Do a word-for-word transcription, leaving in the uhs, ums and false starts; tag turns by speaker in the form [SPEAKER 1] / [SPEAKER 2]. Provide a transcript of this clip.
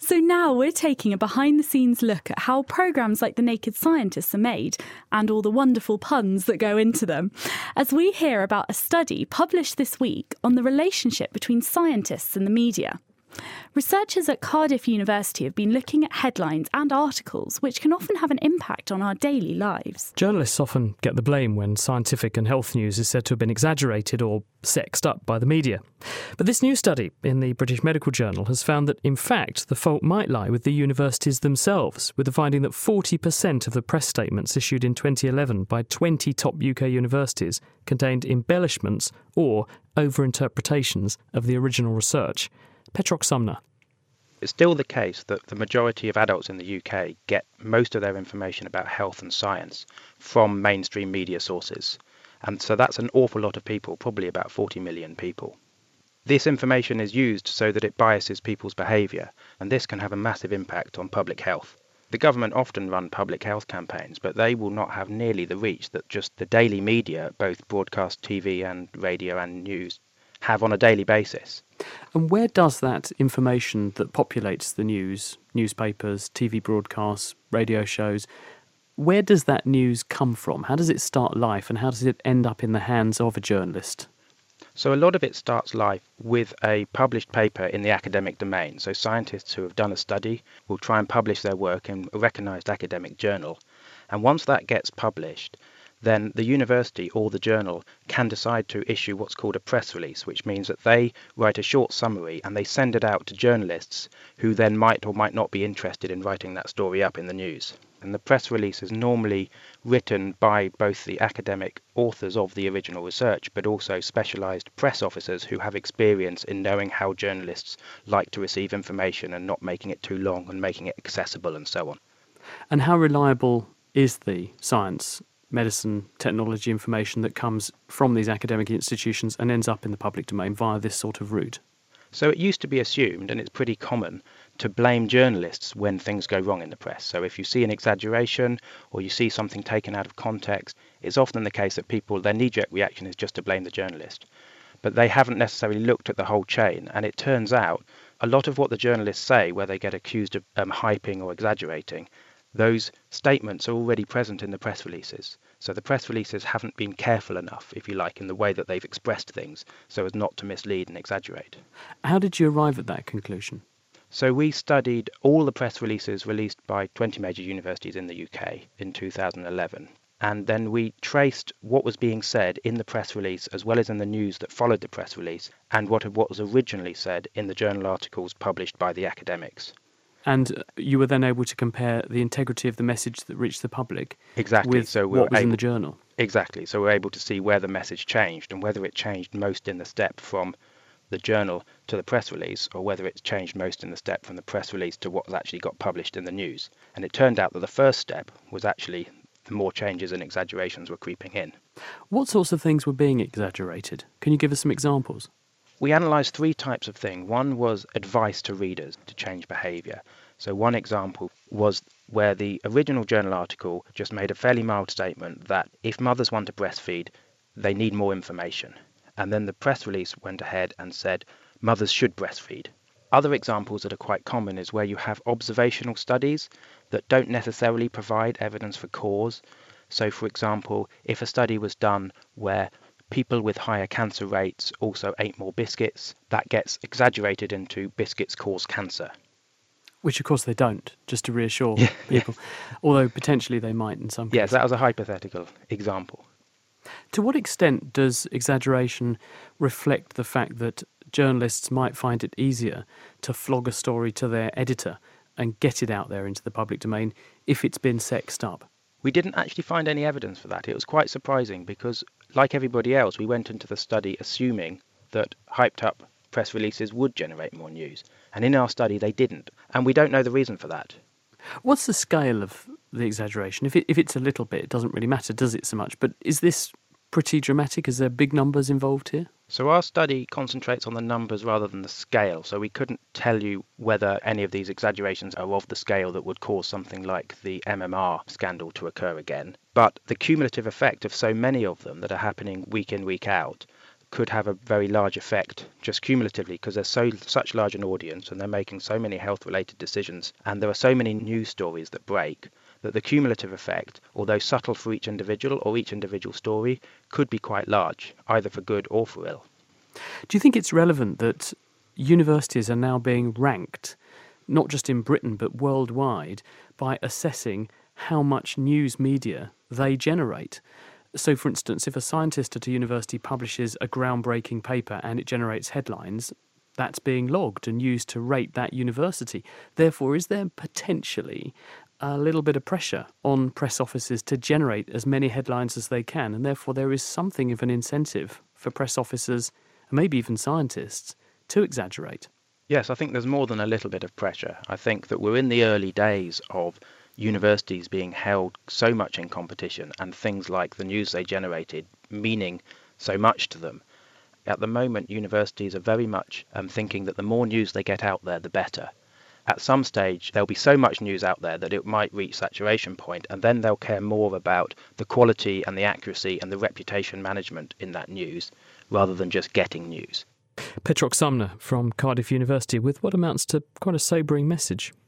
[SPEAKER 1] So now we're taking a behind-the-scenes look at how programmes like The Naked Scientists are made, and all the wonderful puns that go into them, as we hear about a study published this week on the relationship between scientists and the media. Researchers at Cardiff University have been looking at headlines and articles which can often have an impact on our daily lives.
[SPEAKER 2] Journalists often get the blame when scientific and health news is said to have been exaggerated or sexed up by the media. But this new study in the British Medical Journal has found that, in fact, the fault might lie with the universities themselves, with the finding that forty percent of the press statements issued in twenty eleven by twenty top U K universities contained embellishments or overinterpretations of the original research. Petrock Sumner.
[SPEAKER 3] It's still the case that the majority of adults in the U K get most of their information about health and science from mainstream media sources. And so that's an awful lot of people, probably about forty million people. This information is used so that it biases people's behaviour, and this can have a massive impact on public health. The government often run public health campaigns, but they will not have nearly the reach that just the daily media, both broadcast T V and radio and news, have on a daily basis.
[SPEAKER 2] And where does that information that populates the news, newspapers, T V broadcasts, radio shows, where does that news come from? How does it start life, and how does it end up in the hands of a journalist?
[SPEAKER 3] So a lot of it starts life with a published paper in the academic domain. So scientists who have done a study will try and publish their work in a recognised academic journal. And once that gets published, then the university or the journal can decide to issue what's called a press release, which means that they write a short summary and they send it out to journalists who then might or might not be interested in writing that story up in the news. And the press release is normally written by both the academic authors of the original research, but also specialised press officers who have experience in knowing how journalists like to receive information and not making it too long and making it accessible and so on.
[SPEAKER 2] And how reliable is the science, medicine, technology information that comes from these academic institutions and ends up in the public domain via this sort of route?
[SPEAKER 3] So it used to be assumed, and it's pretty common, to blame journalists when things go wrong in the press. So if you see an exaggeration or you see something taken out of context, it's often the case that people, their knee-jerk reaction is just to blame the journalist. But they haven't necessarily looked at the whole chain, and it turns out a lot of what the journalists say where they get accused of um, hyping or exaggerating, those statements are already present in the press releases. So the press releases haven't been careful enough, if you like, in the way that they've expressed things so as not to mislead and exaggerate.
[SPEAKER 2] How did you arrive at that conclusion?
[SPEAKER 3] So we studied all the press releases released by twenty major universities in the U K in two thousand eleven. And then we traced what was being said in the press release as well as in the news that followed the press release and what, what was originally said in the journal articles published by the academics.
[SPEAKER 2] And you were then able to compare the integrity of the message that reached the public
[SPEAKER 3] exactly.
[SPEAKER 2] with
[SPEAKER 3] so
[SPEAKER 2] what was
[SPEAKER 3] able,
[SPEAKER 2] in the journal.
[SPEAKER 3] Exactly. So we're able to see where the message changed and whether it changed most in the step from the journal to the press release or whether it's changed most in the step from the press release to what actually got published in the news. And it turned out that the first step was actually the more changes and exaggerations were creeping in.
[SPEAKER 2] What sorts of things were being exaggerated? Can you give us some examples?
[SPEAKER 3] We analysed three types of thing. One was advice to readers to change behaviour. So one example was where the original journal article just made a fairly mild statement that if mothers want to breastfeed, they need more information. And then the press release went ahead and said mothers should breastfeed. Other examples that are quite common is where you have observational studies that don't necessarily provide evidence for cause. So, for example, if a study was done where people with higher cancer rates also ate more biscuits, that gets exaggerated into biscuits cause cancer.
[SPEAKER 2] Which, of course, they don't, just to reassure
[SPEAKER 3] yeah,
[SPEAKER 2] people,
[SPEAKER 3] yeah.
[SPEAKER 2] although potentially they might in some cases.
[SPEAKER 3] Yes, that was a hypothetical example.
[SPEAKER 2] To what extent does exaggeration reflect the fact that journalists might find it easier to flog a story to their editor and get it out there into the public domain if it's been sexed up?
[SPEAKER 3] We didn't actually find any evidence for that. It was quite surprising because, like everybody else, we went into the study assuming that hyped up press releases would generate more news. And in our study, they didn't. And we don't know the reason for that.
[SPEAKER 2] What's the scale of the exaggeration? If it, if it's a little bit, it doesn't really matter, does it, so much? But is this pretty dramatic? Is there big numbers involved here?
[SPEAKER 3] So our study concentrates on the numbers rather than the scale. So we couldn't tell you whether any of these exaggerations are of the scale that would cause something like the M M R scandal to occur again. But the cumulative effect of so many of them that are happening week in, week out could have a very large effect just cumulatively, because there's so such large an audience and they're making so many health-related decisions and there are so many news stories that break, that the cumulative effect, although subtle for each individual or each individual story, could be quite large, either for good or for ill.
[SPEAKER 2] Do you think it's relevant that universities are now being ranked, not just in Britain but worldwide, by assessing how much news media they generate? So, for instance, if a scientist at a university publishes a groundbreaking paper and it generates headlines, that's being logged and used to rate that university. Therefore, is there potentially a little bit of pressure on press offices to generate as many headlines as they can, and therefore there is something of an incentive for press officers, and maybe even scientists, to exaggerate?
[SPEAKER 3] Yes, I think there's more than a little bit of pressure. I think that we're in the early days of universities being held so much in competition and things like the news they generated meaning so much to them. At the moment, universities are very much um, thinking that the more news they get out there, the better. At some stage, there'll be so much news out there that it might reach saturation point, and then they'll care more about the quality and the accuracy and the reputation management in that news, rather than just getting news.
[SPEAKER 2] Petrock Sumner from Cardiff University with what amounts to quite a sobering message.